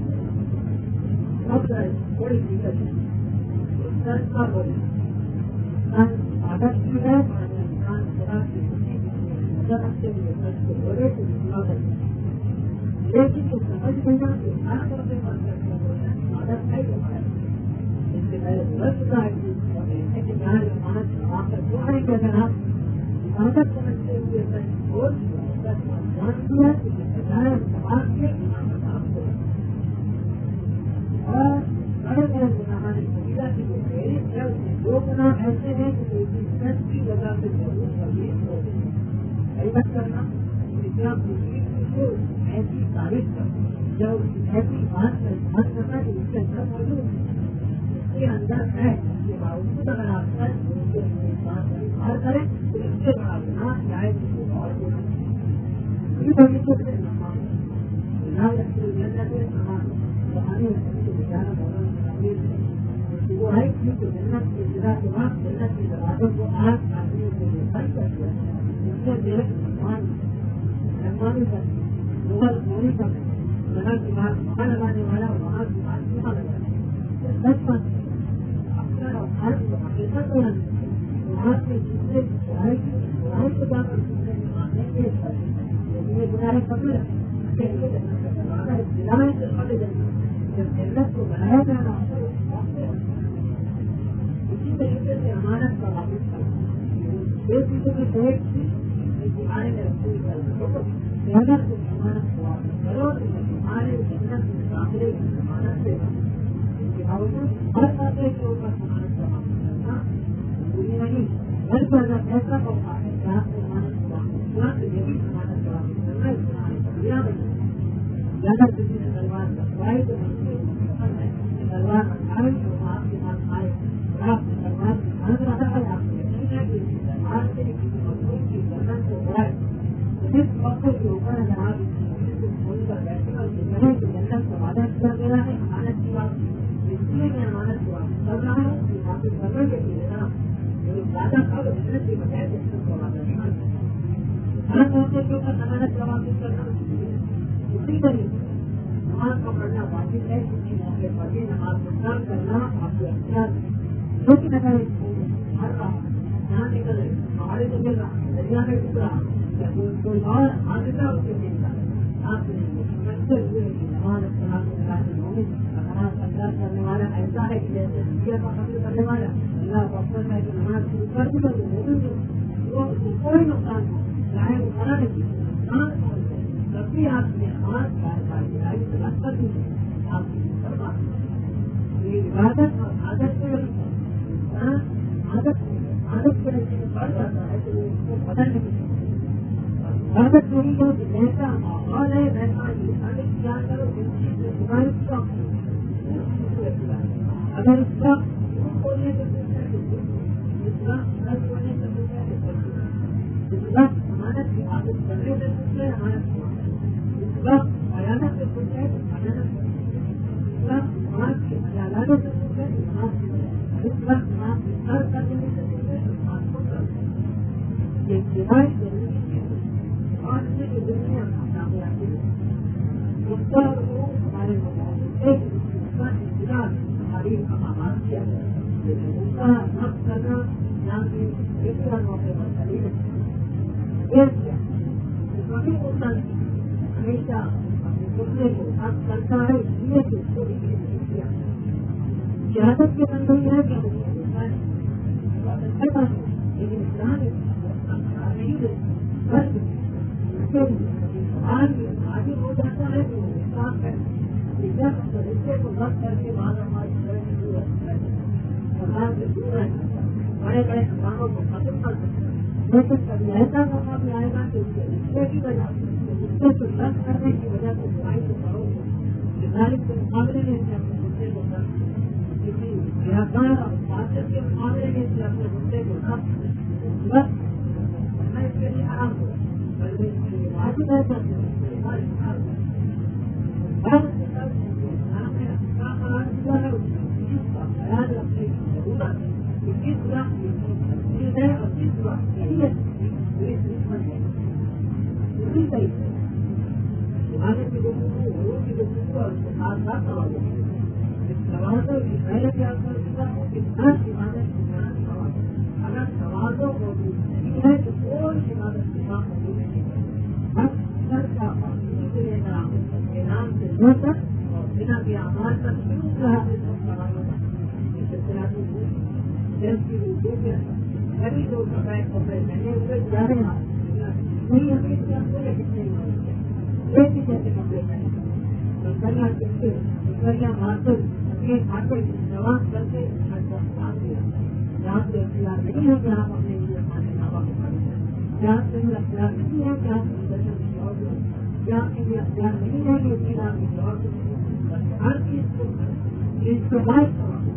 Speaker 1: تھوڑی دقت ہے عادت کی ہے لیکن یہ سمجھ لینا کہ ہر طرح عادت ہے اس کے پہلے سمجھ چکا ہے کہ جہاں پانچ وہاں پر جو ہے کہ اگر آپ عادت سمجھتے ہوئے بہت جان دیا کہ بجائے سماج کے اور بڑے بڑے گناہ قبیلہ کی جو فہرست ہے اس میں دو گناہ ایسے ہیں کہ کوئی بزنس کی وجہ سے ضرور تبدیل ہو غیبت کرنا اسلام کی ایسی تعریف کرنا جب ایسی بات کا اظہار کرنا جو اس کے اندر موجود ہے اس کے اندر ہے اس کے باوجود اگر آپ کر اس کے بات کا اظہار کریں تو اس سے بڑا گناہ شاید کسی اور گناہ یہ طریقے سے نماز اللہ رسول جنت نماز بہانے وہ ہے کہ جنت کی ابتدا کے بعد جنت کے دروازوں کو آگ آدمی کے لیے بند کر دیا اس سے میرے مسلمان مسلمانوں کا مغل ہونے کا جگہ کی بات وہاں لگانے والا وہاں کی بات یہاں لگانے دس پن اکثر اور ہر حقیقت میں وہاں سے دوسرے کی چڑھائی کی چڑھائی کو جا کر دوسرے کے ماننے کے لیکن یہ گزارے کبھی ہے جب جنت کو بنایا جانا ہوتا ہے اسی طریقے سے امانت کا واپس کرنا دو چیزوں کی ایک چیز تمہارے میں رسول جنت کو امانت کو واپس کرو تمہارے جنت کے مقابلے کی امانت سے اس کے باوجود ہر خطرے کے اوپر امانت کا واپس کرنا ضروری نہیں گھر پر اگر ایسا موقع ہے کہ آپ کو امانت کو واپس کرنا تو یہ بھی امانت کا واپس کرنا اس تمہارے دریا میں اگر کسی نے تلوار کٹوائی تو تلوار کٹائے تو آپ کے پاس آئے آپ نے تلوار ڈھانگ رہا ہے آپ نے نہیں ہے کہ تلوار سے کسی مزدور کی گردن کو اڑائے اس موقع کے اوپر اگر آپ اس چیز کو کھول کر بیٹھے اور یہ کہیں کہ جنت کو وعدہ کیا گیا ہے امانت کی بات اس لیے میں امانت کو واپس کر رہا ہوں کہ واپس کرنے کے لیے نا جو وعدہ تھا وہ جنت کی بجائے اس کو وعدہ نہیں ہر موقع کے اوپر امانت کا واپس کرنا اسی طریقے نماز کو پڑھنا واجب ہے کسی موقع پر بھی نماز کو ترک کرنا آپ کے اختیار لیکن اگر ہر رہا جہاں نکل رہے پہاڑی کو مل رہا دریا میں ڈوب رہا یا کوئی اور حادثہ اس کے مل رہا آپ سمجھتے ہوئے کہ نماز نماز نماز کرنے والا ایسا ہے کہ جیسے دنیا کا حمل کرنے والا اللہ کو اپنا ہے کہ نماز شروع کر دوں تو وہ کوئی نقصان ہو چاہے وہ کرا نہیں نقصان تب بھی آپ نے نماز کا آپ کی عبادت اور عادت سے عادت عادت کے رہتے بڑھ جاتا ہے تو اس کو بدل نہیں عادت نہیں ہو کہ جیسا ماحول ہے ویسا انسان کیا کرو جس چیز میں تمہاری شوق اگر اس کا بولنے کا اس کا رس ہونے کا اس کا امانت کی عادت کرنے سے دوسرے امانت اس کا عیادت سے کچھ ہے عیادت سماج کی عدالتوں سے کچھ ہے سماج کی اس وقت سماج کی سر کرنے سے کچھ ہے سماج کو کر یہ ابتدائی ضروری ہے سماج سے جو دنیا کامیاب ہے اس کا وہ ہمارے مطابق ایک اس کا ابتدا ہماری مقامات کیا جائے لیکن اس کا نقص کرنا یہاں کی ایک بار موقع پر چلی ہے یہ کیا کبھی ہوتا نہیں ہمیشہ دوسرے کو اب کرتا ہے اس لیے کہ اس کو بھی کیا شہادت کے بندے یہ ہے کہ لیکن اسلام نہیں دے آگے ہو جاتا ہے تو انسان کا رشتے کو بند کر کے بعد ہماری دور ہے بڑے بڑے انسانوں کو ختم کر سکتے ہیں، لیکن کبھی ایسا موقع بھی آئے گا کہ اس کے رشتے کی وجہ رشتے کو بند کرنے کی وجہ سے برائی کو کرو گے، ظالم کے مقابلے میں سے اپنے رشتے کو بند کسی بیاکار اور فاسق کے مقابلے میں سے اپنے رشتے کو بند بس میں اس کے لیے آرام ہوں بلکہ اس کے لیے واجب ہے کرتے ہیں خیال رکھنے کی ضرورت کس وقت ہے اور کس وقت نہیں ہے اسی طریقے زمانے کی لوگوں کی لوگوں اور ساتھ ساتھ سوال سوالوں کی پہلے کے اندر کتنا زمانے کی سوال اگر سوالوں کو نہیں ہے تو کوئی عبادت کے ساتھ ہر گھر کا نام سے دو تک اور بنا کے آمار تک کیوں رہا ہے سب سوالوں کا کبھی لوگ بیٹھ کپڑے پہنے ہوئے جا رہے ہیں نہیں ہمیں کتنے ایک ہی جیسے کپڑے پہنے کریاں کتنے کریاں مارکر اپنے کھاتے جواب کر کے کام دیا جہاں سے اختیار نہیں ہے کہ آپ اپنے لیے کھانے کا وقت کریں جہاں سے اختیار نہیں ہے کہ آپ درشن کی اور جہاں کے لیے اختیار نہیں ہے کہ اس کی نام کی اور ہر چیز کو اس کے بعد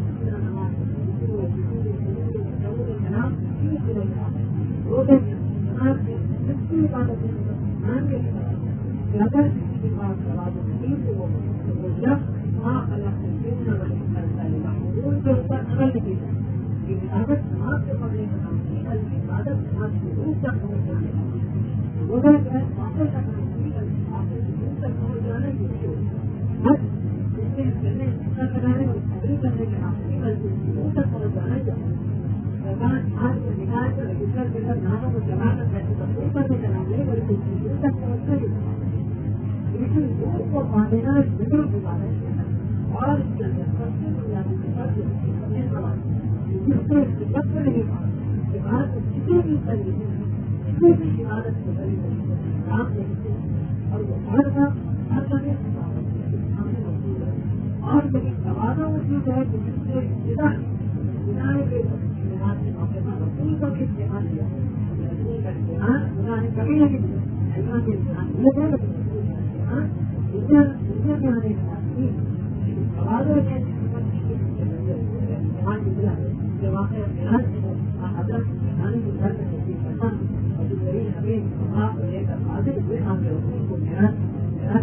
Speaker 1: اگر کسی کے پاس جواب نہیں تو وہ جب ماں اللہ سے اس پر عمل نہیں ہے یہ عبادت سماج سے پڑھنے کا نام نہیں بلکہ عبادت سماج کے دور تک پہنچ جانے کا روزہ جو ہے واپس کا نام نہیں بلکہ واپس سے دور تک پہنچ جانے کی بس اس سے کرنے حصہ بنانے اور تبدیل کرنے کا نام نہیں بلکہ دور تک پہنچ جانے کا سرکار آج سے نکال کر رجسٹر کے ساتھ ناموں کو جما کر پیسے تبدیل کرنے کا نام نہیں بلکہ دور تک پہنچنے کا لیکن دور کو باندھنا ضرور گزارا اور اس کے اندر سب سے بنیادی سوال جس سے دقت کو نہیں پاتا کہ بھارت کسی بھی طریقے کسی بھی عبادت کے طریقے کام نہیں اور وہ ہر کا ہر جگہ اور لیکن سوالوں میں چیز ہے کہ جس سے جدا بنائے کے استعمال کے موقع پر رسول کو بھی استعمال کیا رسول کا استعمال بنا نے کبھی نہیں کیا اللہ کے استعمال یہ ہے دنیا دنیا میں آنے کا سوالوں میں استعمال کیا جو واقع حضرت آنے کی گھر میں ہوتی پسند اور جو غریب ہمیں آپ کو لے کر حاضر ہوئے ہم نے رسول کو میرا میرا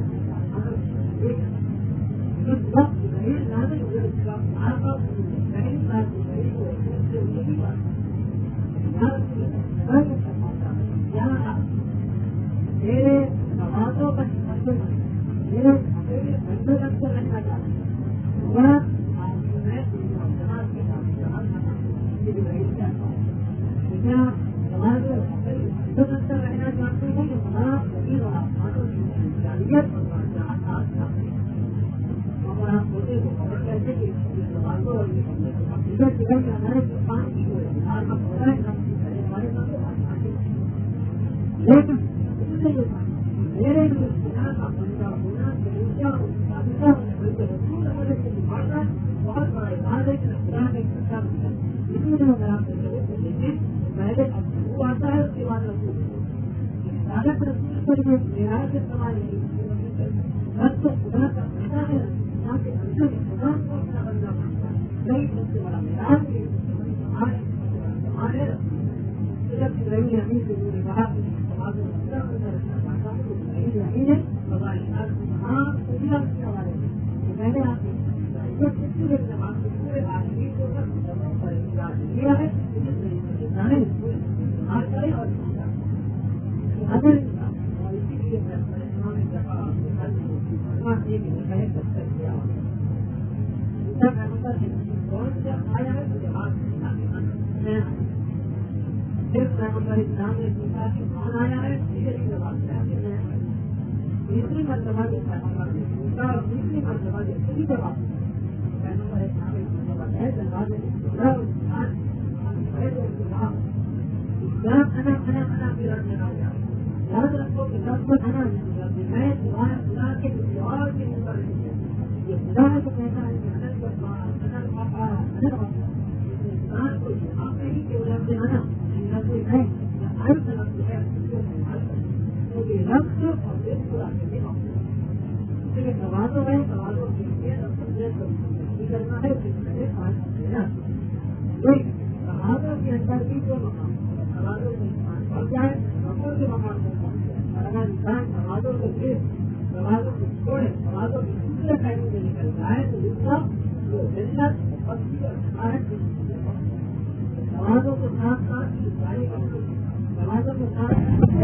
Speaker 1: اس وقت غریب لانے ہوئے اس وقت آپ پہلی بار غریب کو انہیں بات میرے نمازوں کا میرے بندوں تک سے رہنا چاہتا رہنا چاہتے ہیں کہ ہمارا غریب اور آسمانوں کی جانیت اور آپ ہوتے کو خبر کیسے کہ نمازوں اور ہمارے پاکستان کی جو بہار کا پودا ہے ہمارے پاس لیکن میرے لیے بنا کا بندہ ہونا ضرورت بہت بڑا ادار ہے کہ خدا نے خرچہ دیا اسی لیے اگر آپ لیکن پہلے وہ آتا ہے اس کے بعد رسول عادت رسول پر یہ معیار سے سوال بس تو خدا کا بندہ ہے خدا کے بندے خدا کو اپنا بندہ بنتا ہے نہیں سب سے بڑا معیار بھی ہمارے صرف رہی ہمیں سے نے کہا سماج میں بندہ بندہ رکھنا چاہتا ہوں تو نہیں نہیں ہے بابا ہاں سبھی آپ کے حوالے سے میں نے آپ پورے سماج کے پورے آدمی کو دیا ہے آج کرے اور اگر اور اسی لیے میں آیا ہے تو اسلام نے پوچھا کہ کون آیا ہے تیسری مرتبہ کے پوچھا اور تیسری مرتبہ کے پوری جواب اسلام کھانا کھانا کھانا بھی رکھنے کا یاد رکھو کہ سب کو کھانا میں تمہارا خدا کے کسی اور کے اوپر یہ خدا کو کہتا ہے کہ انر پر انر پاپا انر پاپا انسان کو یہاں پہ ہی کہ لفظ آنا نہ کوئی ہے نہ ہر طرف جو ہے تو یہ لفظ اور دل کو آگے نہیں ہوتا لیکن سوالوں میں سوالوں کے لیے کرنا ہے سوالوں کے اندر بھی جو مقام سوالوں کے انسان پڑ جائے رقم کے مقام کو پہنچ اور اگر انسان سوالوں کو دے سوالوں کو چھوڑے سوالوں کی دوسرے پہلو سے نکل جائے تو اس کا جو جنت بخشی اور حمایت سوالوں کو ساتھ ساتھ ساری سوالوں کو ساتھ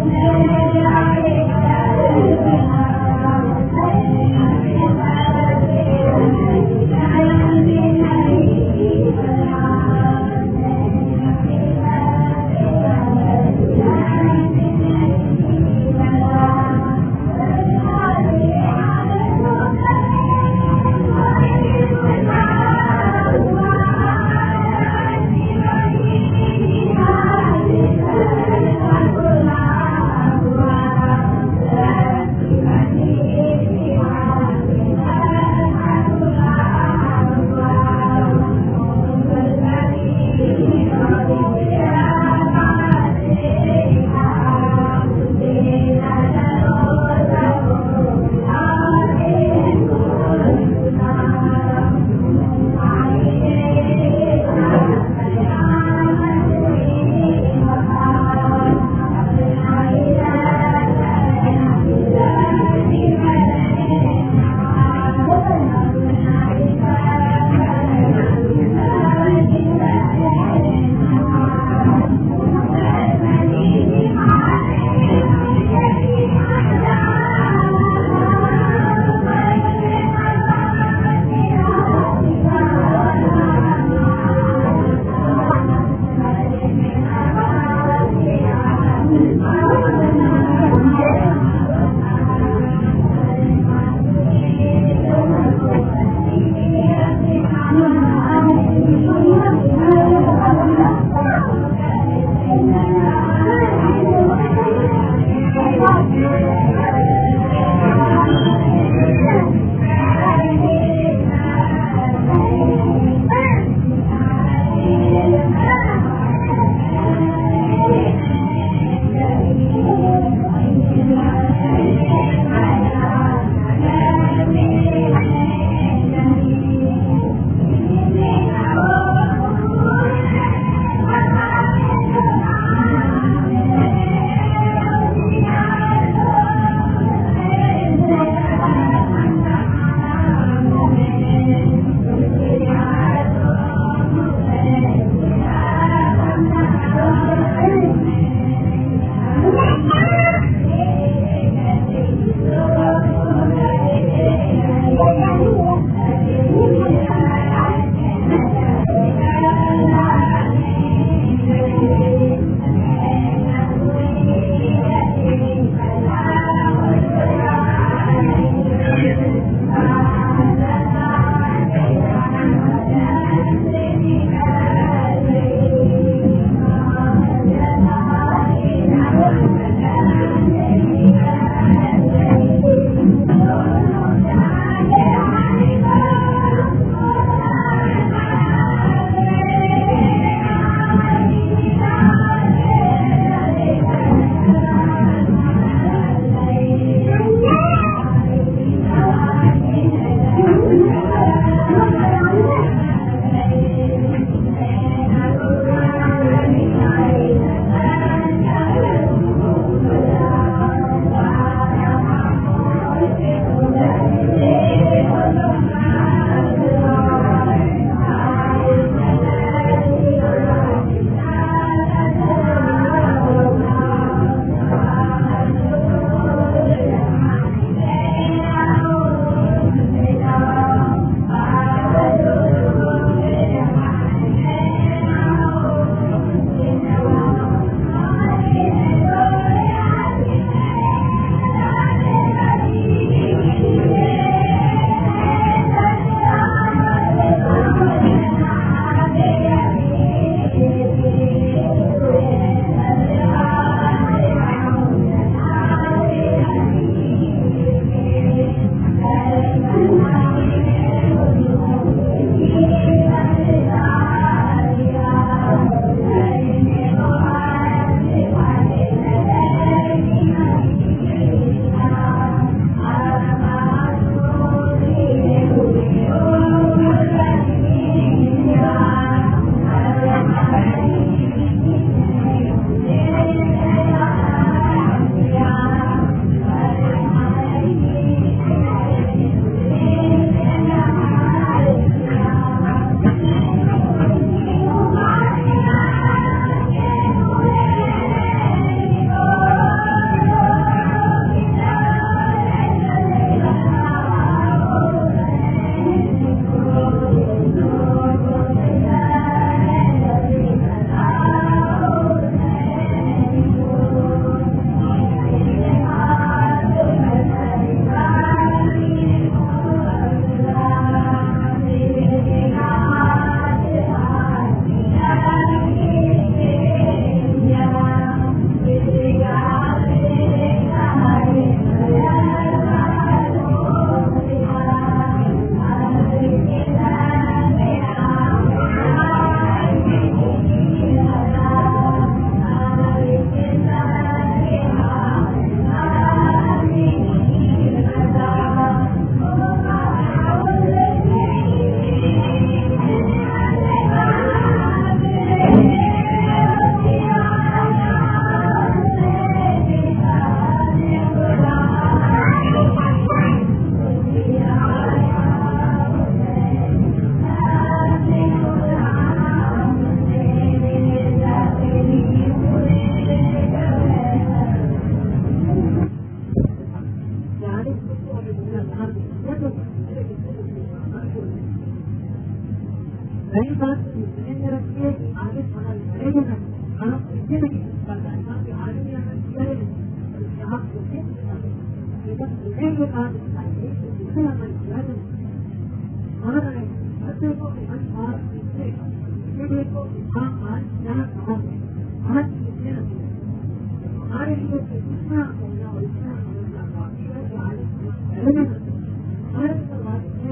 Speaker 1: کئی بات ذہن میں رکھیے کہ آگے عمل کرے گا نا آپ اسے نہیں کرتا ہے کہ آگے بھی عمل کرے گا آپ کو لیکن ملنے کے بعد چاہیے کہ اسے عمل کیا جائے اور بچے کو اور اسے کو آج کیا کہا آج کتنے ہمارے لیے اتنا ہونا اور اتنا ہونا باقی ہے کہ آج ہمارے بات ہے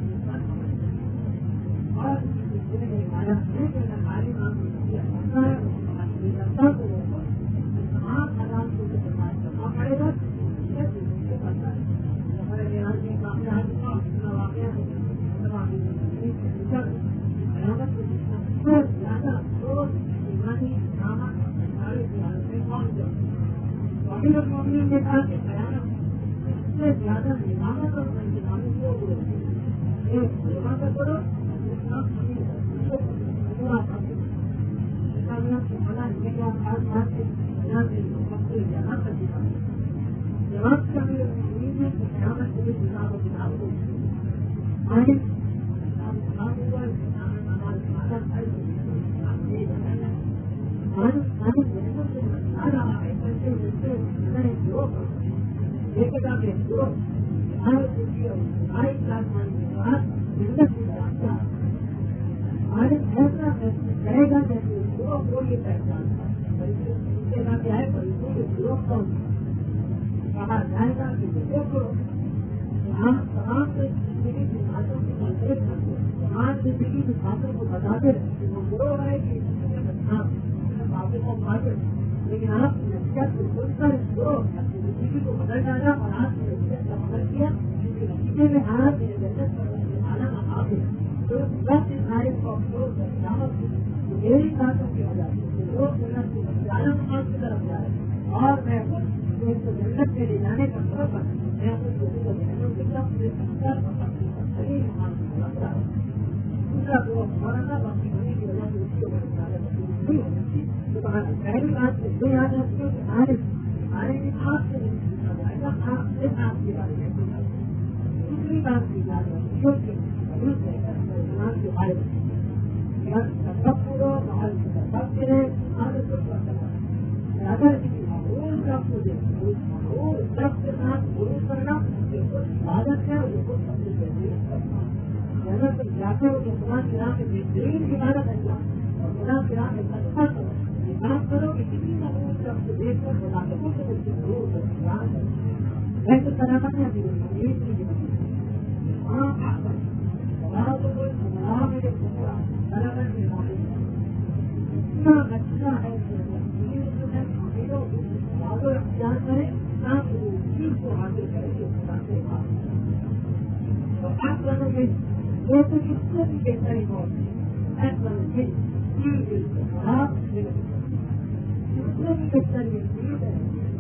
Speaker 1: اور ہمارے نام تمام آزاد کو کرنا پڑے گا ہمارے بہار میں کامیاب واقعہ زیادہ ایمانی نامہ ہمارے بہار میں پہنچ جائے قومی نے کہا کہ قیامت اس سے زیادہ نظامت اور انتظامی کو کرو کرے گا جیسے وہ یہ پہچان کیا ہے کہا جائے گا کہ ہم تمام زندگی کی باتوں کی منتخب کرتے تمام زندگی کی باتوں کو بتاتے رہتے وہ گروہ ہے کہ باتوں کو بھاگے لیکن آپ نصیحت کو سن کر گروہ اپنی زندگی کو بدل ڈالا اور آپ نے نصیحت کا عمل کیا کیونکہ نتیجے میں آپ میرے جنت پر آنا آپ ہے تو سب سارے کو افسوس ہے قیامت میری باتوں کی وجہ سے لوگ جنت کو زیادہ مقام کی طرف جا رہے ہیں اور میں خود اس کو جنت میں لے جانے کا سبب ہے میں خود کسی کو جنت کی طرف سے سمجھا صحیح مقام کی طرف جا رہا ہوں دوسرا وہ مولانا باقی ہونے کی وجہ سے اس کو زیادہ نہیں ہوتی تو پہلی بات یہ یاد رکھتے کہ ہمارے ہمارے بھی آپ سے نہیں پوچھا جائے گا آپ سے آپ کے بارے میں پوچھا جائے گا دوسری بات بھی یاد رکھتے کہ مسلمان کے بارے میں سب پورو محل سب کے اگر کسی معقول شخص کو معقول شخص کے ساتھ گرو کرنا یہ کچھ عبادت ہے اور یہ کچھ سب سے بہترین کرنا جنت تک جاتے ہو کہ خدا کی راہ میں بہترین عبادت ہے اور خدا کی راہ میں صدقہ کرو یہ کام کرو کہ کسی معقول شخص کو دیکھ کر خدا کے کچھ اس کی ضرور کرنا ویسے سلامت ہے ابھی امید کی زندگی وہاں آ کر خدا کو کوئی خدا میں خدا برابر کے مالک اتنا اچھا ہے اختیار کرے آپ چیز کو حاصل کریں گے تو آپ بنو گے وہ تو اس سے بھی بہتری بہت ایپ بنو گے آپ اس سے بھی بہتر یہ چیز ہے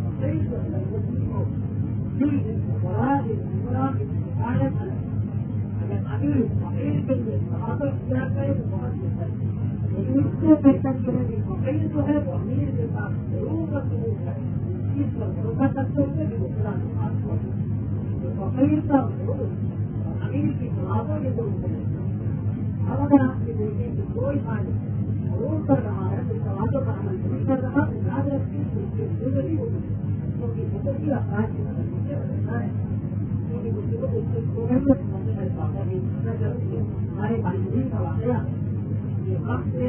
Speaker 1: اگر امیر امیر کے لیے صحافت اختیار کرے تو بہت بہتر ہے لیکن اس سے بہتر کرے گی فقیر جو ہے وہ امیر کے ساتھ ضرور کا سلوک کرے اس پر بھروسہ کرتے ہوئے بھی وہ خدا کے پاس ہوتے فقیر کا امیر کی صحافت کے ضرور کرے اب اگر آپ کے دیکھیں کہ کوئی آج ضرور کر رہا ہے تو سوالوں پر عمل نہیں کر رہا تو یاد رکھیں کہ اس کی ضروری ہوگی کیونکہ حقوقی افراد کی مدد مجھے بدلنا ہے کیونکہ مجھے کو اس سے ہمارے والدین کا واقعہ یہ وقت سے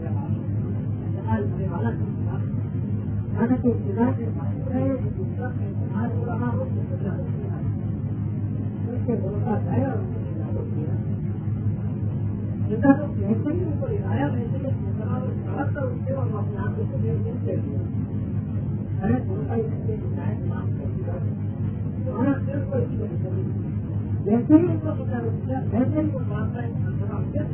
Speaker 1: ہونے والا تھا حالانکہ ابتدا کے استعمال ہو رہا ہو اس سے بھروسہ ہے اور جیسا تو کہتے ہی ان کو لگایا ویسے کہ سڑک کر اٹھتے اور اپنے آپ کو ملتے میں بھروسہ اسے کام کرنا صرف کو اس کو جیسے ہی ان کو پتا رکھتا ہے ویسے ہی کوئی بات ہے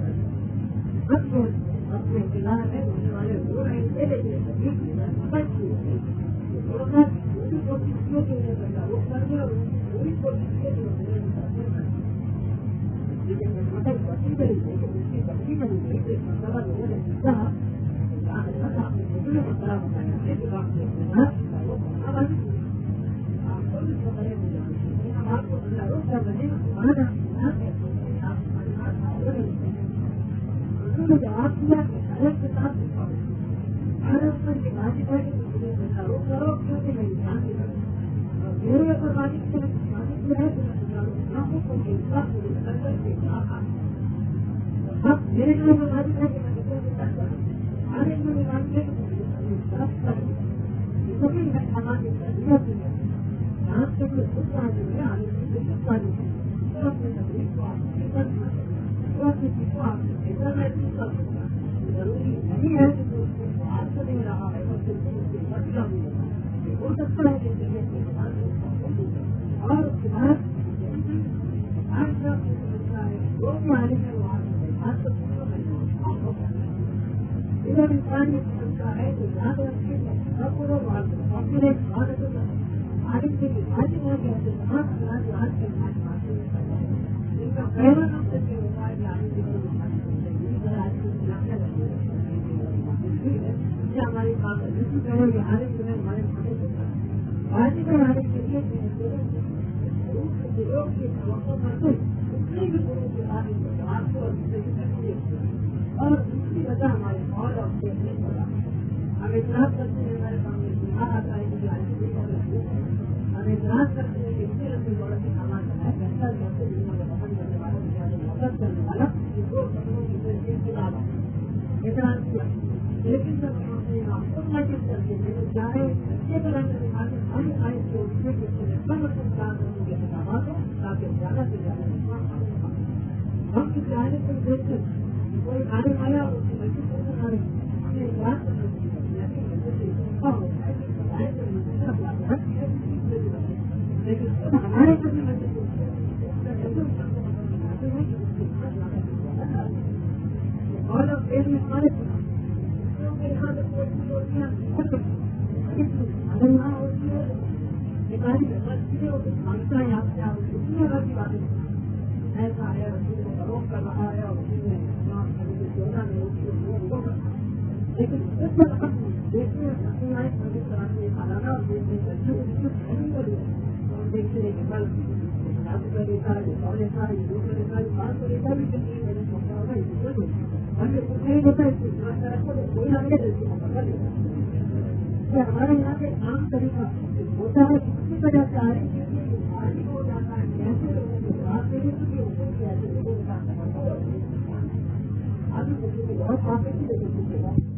Speaker 1: اپنے انتظار میں ہونے والے وہ ہیں بھروسہ پوری کوشش کیوں کہ انہیں کرنا وہ کرنے اور پوری کوشش کیے کہ انہیں لیکن مطلب بچی کری گئی اس کی بچی کری گئی ایک مرتبہ لوگوں نے پوچھا آپ نے مجھے مسئلہ بتایا آپ کو بھی خبریں مجھے آپ کو روک کر رہے کو جواب دیا کہ حالت کے ساتھ حالت پر نکالی ہے کہ کرو کرو کیونکہ میں انسان کی کروں اور میرے اوپر والی کی طرف شادی جو ہے تو میں اب میرے لیے میں والی ہے کہ میں ہمارے میں نکالی ہے کبھی میں ہماری تربیت کی ہے یہاں سے جو خود پانی ہے آنے سے پانی ہے تو اپنے تکلیف کو آپ سے کرنا تو اپنی چیز کو آپ سے بہتر محسوس کر سکتا ضروری نہیں ہے کہ جو اس کو آپ کو دے رہا ہے اور صرف اس کے بچہ بھی ہوگا ہو سکتا ہے کہ ذریعے کے بعد اور اس کے بعد آج جب سمجھتا ہے جو بھی آنے سے وہ آج تک ادھر انسان یہ سمجھتا ہے کہ یاد رکھے پورا اپنے بھارت آگے سے آج ہو گیا کہ جہاں آج آج کے بعد باتیں ان کا پہلا نمبر یہ ہوتا ہے کہ آگے سے آج کی ہماری بات جیسی کہے کہ آگے جو ہے ہمارے کھانے ہوتا ہے آج میں آنے کے لیے ضرورت کی توقع کرتے اتنی بھی گرو کے بعد آپ کو اور دوسری وجہ ہمارے اور اور دیکھنے پڑا ہم اعتراض کرتے ہیں ہمارے سامنے بہار آتا ہے کہ ہم اعتراض کرتے ہیں کہ اس طرح سے بڑا سے سامان ہے بہتر جیسے دنیا کو پسند کرنے والا مدد کرنے والا دو سپنوں کی خلاف اعتراض کیا لیکن جب ہم خود محسوس کرتے ہیں تو چاہے اچھے طرح سے ہم آئے کو کم از کم کام کرنے کے خطابات ہوں تاکہ زیادہ سے زیادہ ہم کسی آنے کو دیکھتے کوئی کھانے آیا اور اس کی محسوس کرنے والے ہمیں اعتراض کرنا لیکن ہمارے کبھی اور ہمارے یہاں ہوتی ہے مانگتا ہے آپ سے آپ اتنی جگہ کی باتیں ایسا ہے اسی کو فروغ کر رہا ہے اور اسی میں لیکن اس وقت دیکھتے دیکھتے ہیں کہ کل کا دیتا ہے اور ایسا ہے دوسرے دیتا ہے بات کو دیتا بھی ہمیں کچھ نہیں دیتا ہے کوئی آگے ہمارے یہاں سے عام طریقہ ہوتا ہے کسی وجہ سے آ رہی ہے ہو جاتا ہے ایسے لوگوں کو بات دینے کے لیے حکم کیا جائے ابھی بہت باتیں